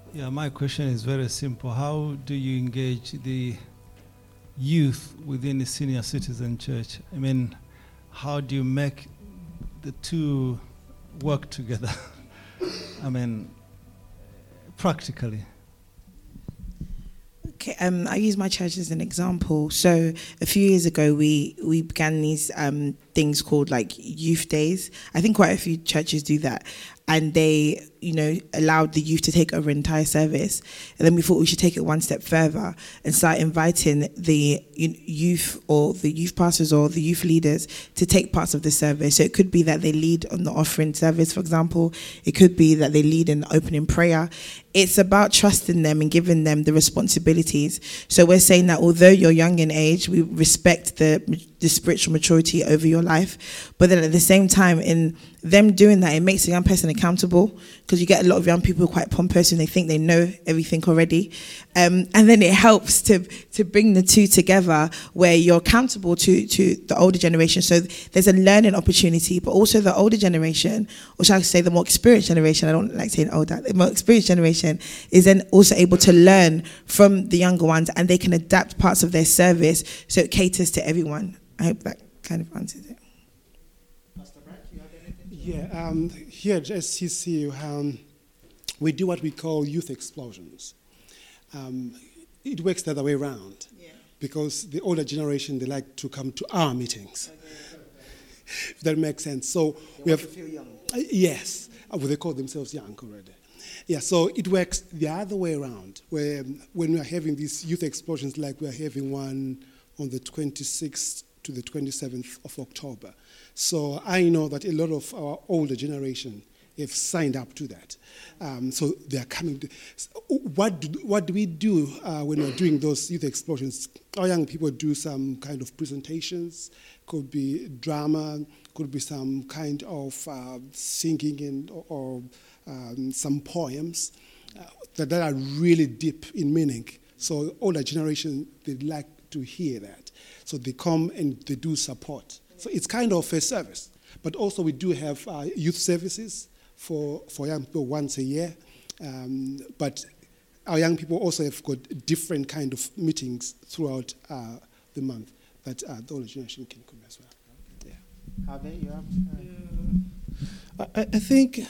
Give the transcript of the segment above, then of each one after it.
Yeah, my question is very simple. How do you engage the youth within the senior citizen church? I mean, how do you make the two work together? I mean, practically. Okay, I use my church as an example. So a few years ago, we began these things called like youth days. I think quite a few churches do that, and they, allowed the youth to take over an entire service. And then we thought we should take it one step further and start inviting the youth or the youth pastors or the youth leaders to take parts of the service. So it could be that they lead on the offering service, for example. It could be that they lead in the opening prayer. It's about trusting them and giving them the responsibilities. So we're saying that although you're young in age, we respect the spiritual maturity over your life. But then at the same time, in them doing that, it makes a young person accountable, because you get a lot of young people quite pompous and they think they know everything already. And then it helps to bring the two together, where you're accountable to the older generation. So there's a learning opportunity, but also the older generation, or shall I say the more experienced generation, I don't like saying older, the more experienced generation is then also able to learn from the younger ones, and they can adapt parts of their service so it caters to everyone. I hope that kind of answers it. Pastor Brad, do you have anything? Yeah, here at SCC, we do what we call youth explosions. It works the other way around, because the older generation, they like to come to our meetings. If that makes sense. So we have to feel young. Yes, they call themselves young already. Yeah, so it works the other way around, where when we are having these youth explosions, like we are having one on the 26th to the 27th of October. So I know that a lot of our older generation have signed up to that. So they are coming. What do we do when we're doing those youth explosions? Our young people do some kind of presentations, could be drama, could be some kind of singing or some poems that are really deep in meaning. So older generation, they like to hear that. So they come and they do support. So it's kind of a service. But also we do have youth services for young people once a year. But our young people also have got different kind of meetings throughout the month that the older generation can come as well. Yeah. Harvey, you have? I think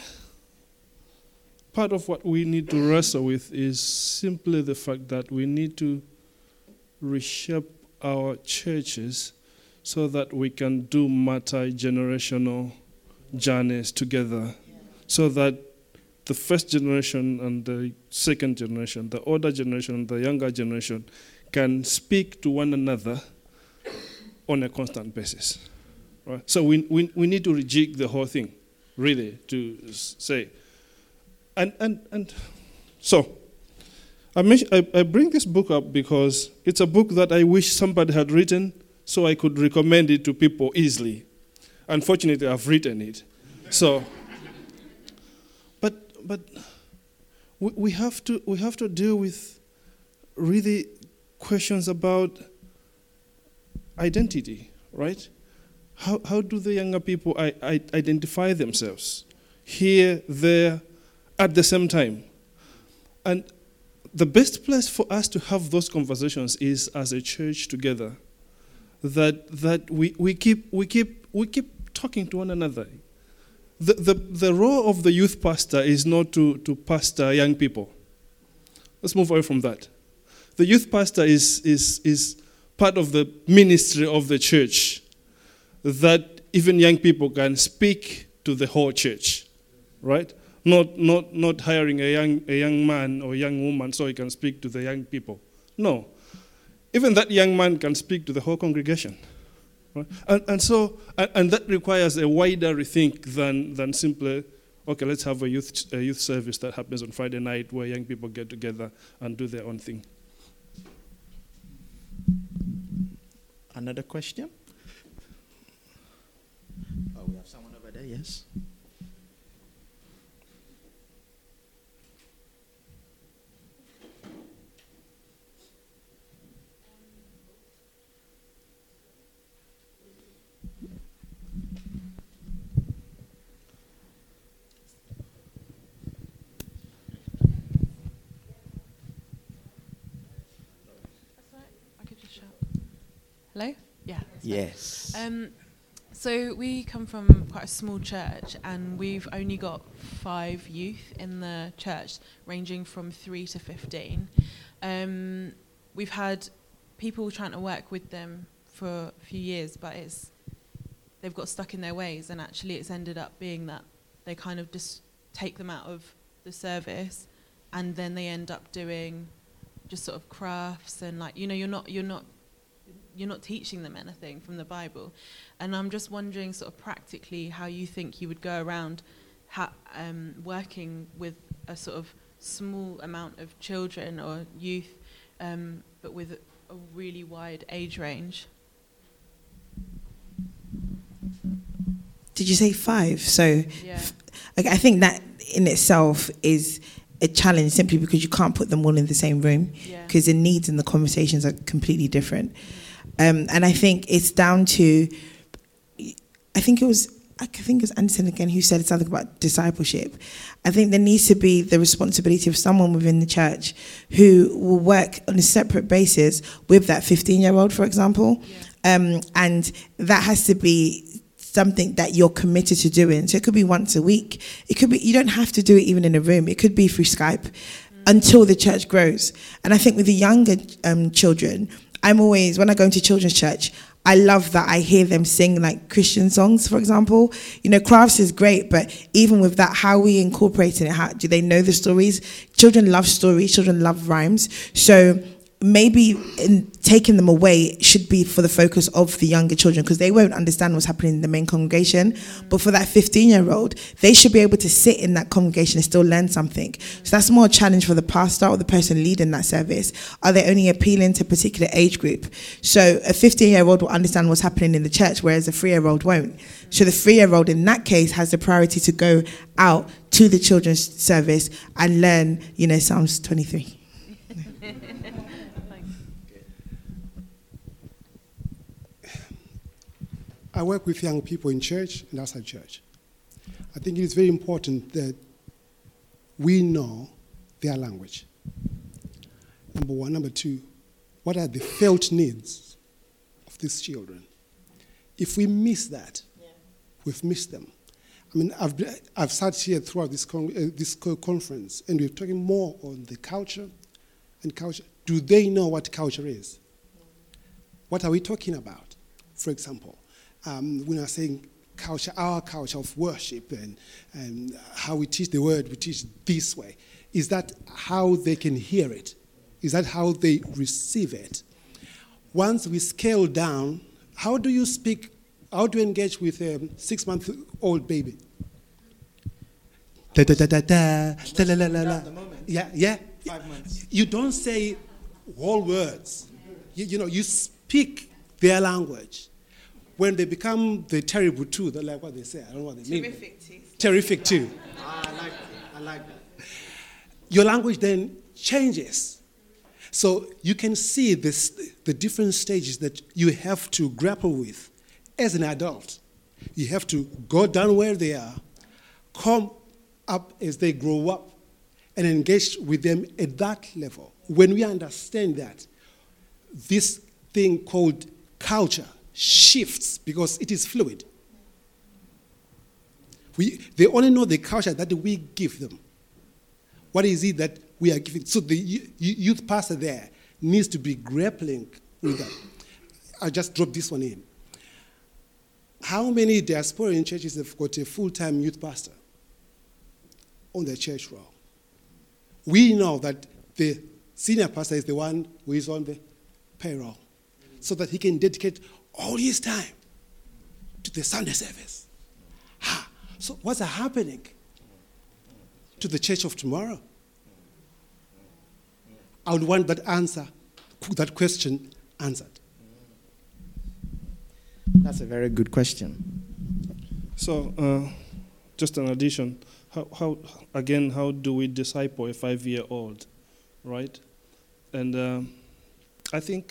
part of what we need to wrestle with is simply the fact that we need to reshape our churches so that we can do multi-generational journeys together, so that the first generation and the second generation, the older generation and the younger generation, can speak to one another on a constant basis. Right? So we need to rejig the whole thing, really, to say. And so I bring this book up because it's a book that I wish somebody had written so I could recommend it to people easily. Unfortunately, I've written it. So, but we have to deal with really questions about identity, right? How do the younger people identify themselves here, there, at the same time? And the best place for us to have those conversations is as a church together. That we keep talking to one another. The role of the youth pastor is not to pastor young people. Let's move away from that. The youth pastor is part of the ministry of the church, that even young people can speak to the whole church, right? Not hiring a young man or young woman so he can speak to the young people. No. Even that young man can speak to the whole congregation. Right? And that requires a wider rethink than simply, okay, let's have a youth service that happens on Friday night where young people get together and do their own thing. Another question? Oh, we have someone over there, yes. Hello? Yeah. Yes. So we come from quite a small church, and we've only got 5 youth in the church, ranging from 3 to 15. We've had people trying to work with them for a few years, but they've got stuck in their ways, and actually it's ended up being that they kind of just take them out of the service, and then they end up doing just sort of crafts, and like, you're not teaching them anything from the Bible. And I'm just wondering sort of practically how you think you would go around working with a sort of small amount of children or youth, but with a really wide age range. Did you say 5? So Yeah. I think that in itself is a challenge, simply because you can't put them all in the same room, Yeah. because the needs and the conversations are completely different. And I think it's down to, I think it was Anderson again who said something about discipleship. I think there needs to be the responsibility of someone within the church who will work on a separate basis with that 15-year-old, for example. Yeah. And that has to be something that you're committed to doing. So it could be once a week. It could be, you don't have to do it even in a room. It could be through Skype until the church grows. And I think with the younger children, I'm always, when I go into children's church, I love that I hear them sing like Christian songs, for example. Crafts is great, but even with that, how are we incorporating it? How do they know the stories? Children love stories, children love rhymes. So maybe in taking them away should be for the focus of the younger children, because they won't understand what's happening in the main congregation. But for that 15-year-old, they should be able to sit in that congregation and still learn something. So that's more a challenge for the pastor or the person leading that service. Are they only appealing to a particular age group? So a 15-year-old will understand what's happening in the church, whereas a 3-year-old won't. So the 3-year-old in that case has the priority to go out to the children's service and learn, Psalms 23. I work with young people in church and outside church. I think it is very important that we know their language. Number one. Number two, what are the felt needs of these children? If we miss that, we've missed them. I mean, I've sat here throughout this conference, and we're talking more on the culture and culture. Do they know what culture is? What are we talking about? For example, when I'm saying culture, our culture of worship and how we teach the word, we teach this way. Is that how they can hear it? Is that how they receive it? Once we scale down, how do you speak, how do you engage with a 6-month-old baby? Da da da da da, da la la la la. Yeah. 5 months. You don't say whole words. You speak their language. When they become the terrible two, they're like what they say. I don't know what they mean. Terrific two. I like that. Your language then changes. So you can see the different stages that you have to grapple with as an adult. You have to go down where they are, come up as they grow up, and engage with them at that level. When we understand that, this thing called culture shifts because it is fluid. They only know the culture that we give them. What is it that we are giving? So the youth pastor there needs to be grappling with that. I just dropped this one in. How many diasporan churches have got a full-time youth pastor on their church roll? We know that the senior pastor is the one who is on the payroll, so that he can dedicate all his time to the Sunday service. So what's happening to the church of tomorrow? I would want that question answered. That's a very good question. So, just an addition. How do we disciple a 5-year-old, right? And I think,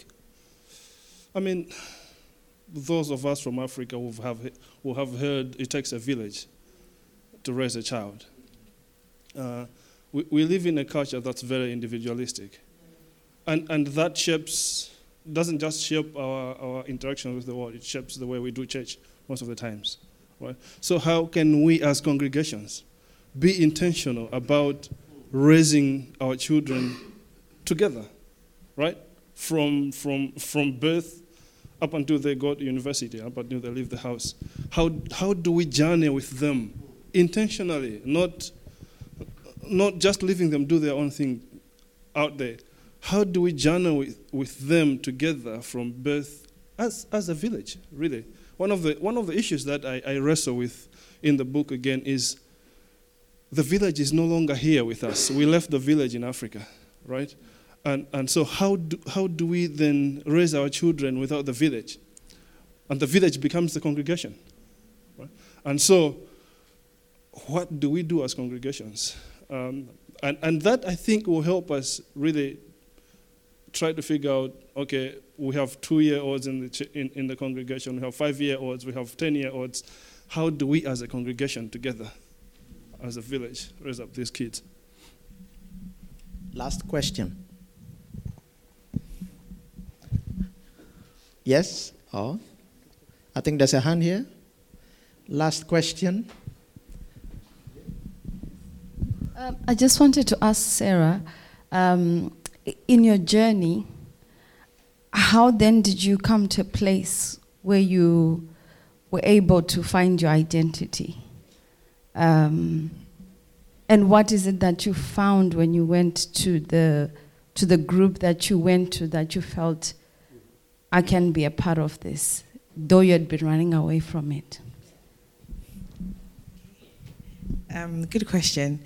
those of us from Africa who have heard it takes a village to raise a child. We live in a culture that's very individualistic. And that shapes doesn't just shape our interaction with the world, it shapes the way we do church most of the times. Right? So how can we as congregations be intentional about raising our children together, right? From birth up until they go to university, up until they leave the house. How do we journey with them intentionally, not just leaving them do their own thing out there? How do we journey with them together from birth as a village, really? One of the issues that I wrestle with in the book again is the village is no longer here with us. We left the village in Africa, right? And so how do we then raise our children without the village? And the village becomes the congregation, right? And so what do we do as congregations? And that, I think, will help us really try to figure out, okay, we have 2-year-olds in the congregation, we have 5-year-olds, we have 10-year-olds. How do we as a congregation together, as a village, raise up these kids? Last question. Yes? Oh, I think there's a hand here. Last question. I just wanted to ask Sarah, in your journey, how then did you come to a place where you were able to find your identity? And what is it that you found when you went to the group that you went to that you felt, I can be a part of this, though you had been running away from it? Good question.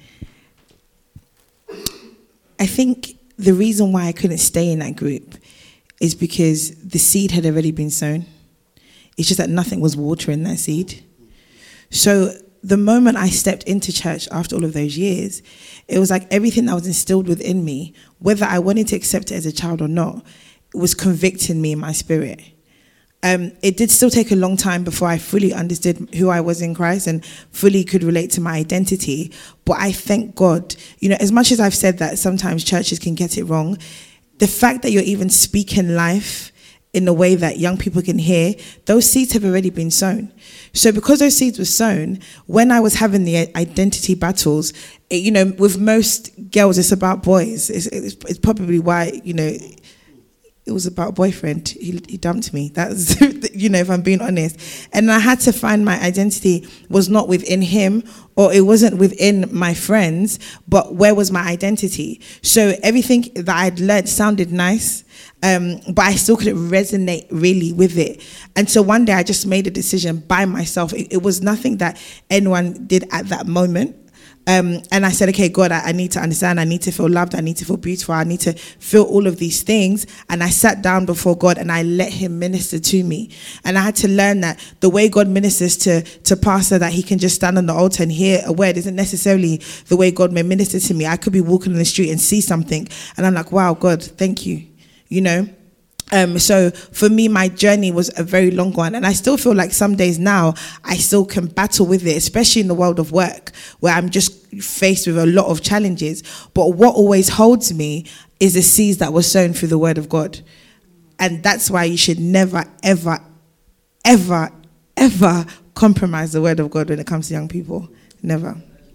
I think the reason why I couldn't stay in that group is because the seed had already been sown. It's just that nothing was watering that seed. So the moment I stepped into church after all of those years, it was like everything that was instilled within me, whether I wanted to accept it as a child or not, it was convicting me in my spirit. It did still take a long time before I fully understood who I was in Christ and fully could relate to my identity. But I thank God, as much as I've said that sometimes churches can get it wrong, the fact that you're even speaking life in a way that young people can hear, those seeds have already been sown. So because those seeds were sown, when I was having the identity battles, with most girls, it's about boys. It's probably why, it was about boyfriend. He dumped me. That's, if I'm being honest. And I had to find my identity was not within him, or it wasn't within my friends, but where was my identity? So everything that I'd learned sounded nice, but I still couldn't resonate really with it. And so one day I just made a decision by myself. It was nothing that anyone did at that moment. And I said, okay, God, I need to understand. I need to feel loved. I need to feel beautiful. I need to feel all of these things. And I sat down before God and I let him minister to me. And I had to learn that the way God ministers to pastor, that he can just stand on the altar and hear a word, isn't necessarily the way God may minister to me. I could be walking on the street and see something. And I'm like, wow, God, thank you. So for me, my journey was a very long one. And I still feel like some days now, I still can battle with it, especially in the world of work, where I'm just faced with a lot of challenges. But what always holds me is the seeds that were sown through the word of God. And that's why you should never, ever, ever, ever compromise the word of God when it comes to young people. Never.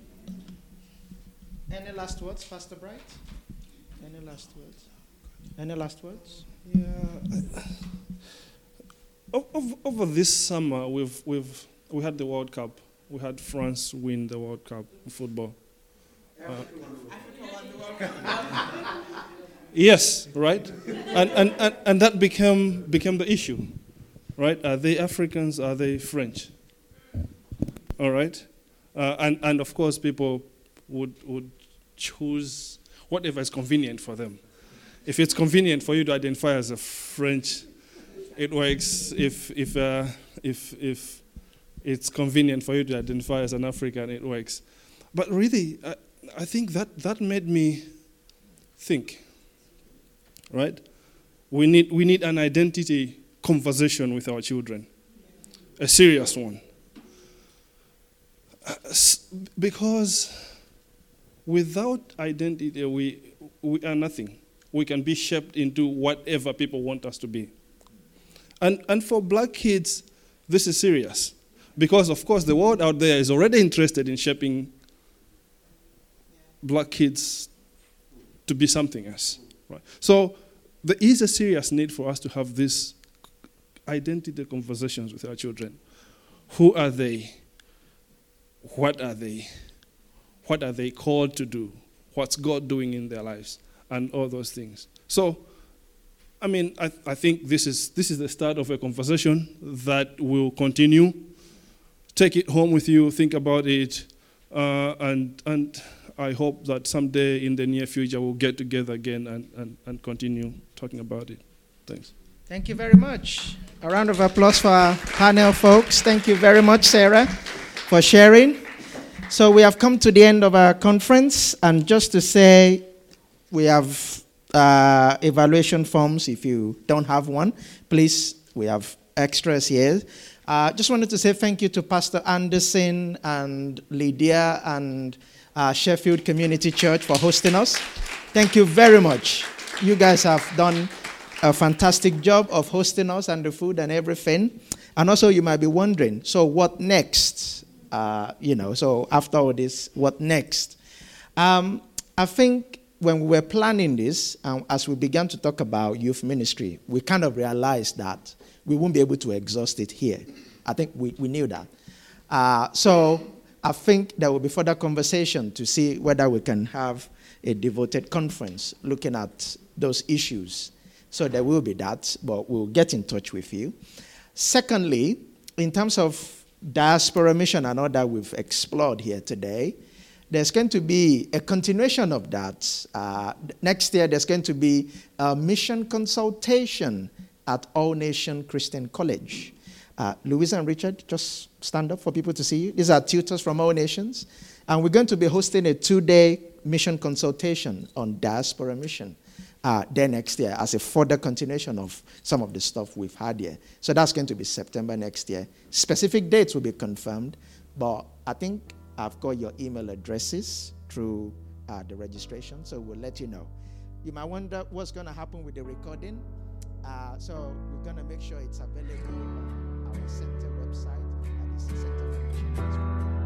Any last words, Pastor Bright? Any last words? Any last words? Yeah. Over this summer, we had the World Cup. We had France win the World Cup in football. Yes, right? And that became the issue, right? Are they Africans? Are they French? All right? And of course, people would choose whatever is convenient for them. If it's convenient for you to identify as a French, it works. If it's convenient for you to identify as an African, it works. But really, I think that made me think. Right? We need an identity conversation with our children, a serious one, because without identity we are nothing. we can be shaped into whatever people want us to be. And for black kids, this is serious. Because, of course, the world out there is already interested in shaping black kids to be something else. Right? So there is a serious need for us to have these identity conversations with our children. Who are they? What are they? What are they called to do? What's God doing in their lives? And all those things. So, I mean, I think this is the start of a conversation that will continue. Take it home with you, think about it, and I hope that someday in the near future we'll get together again and continue talking about it. Thanks. Thank you very much. A round of applause for our panel, folks. Thank you very much, Sarah, for sharing. So we have come to the end of our conference, and just to say, we have evaluation forms. If you don't have one, please, we have extras here. Just wanted to say thank you to Pastor Anderson and Lydia and Sheffield Community Church for hosting us. Thank you very much. You guys have done a fantastic job of hosting us and the food and everything. And also you might be wondering, so what next? So after all this, what next? I think when we were planning this, as we began to talk about youth ministry, we kind of realized that we won't be able to exhaust it here. I think we knew that. So I think there will be further conversation to see whether we can have a devoted conference looking at those issues. So there will be that, but we'll get in touch with you. Secondly, in terms of diaspora mission and all that we've explored here today, there's going to be a continuation of that. Next year, there's going to be a mission consultation at All Nation Christian College. Louisa and Richard, just stand up for people to see you. These are tutors from All Nations. And we're going to be hosting a 2-day mission consultation on diaspora mission there next year as a further continuation of some of the stuff we've had here. So that's going to be September next year. Specific dates will be confirmed, but I think I've got your email addresses through the registration, so we'll let you know. You might wonder what's going to happen with the recording. So we're going to make sure it's available on our center website, and it's Center for Missions.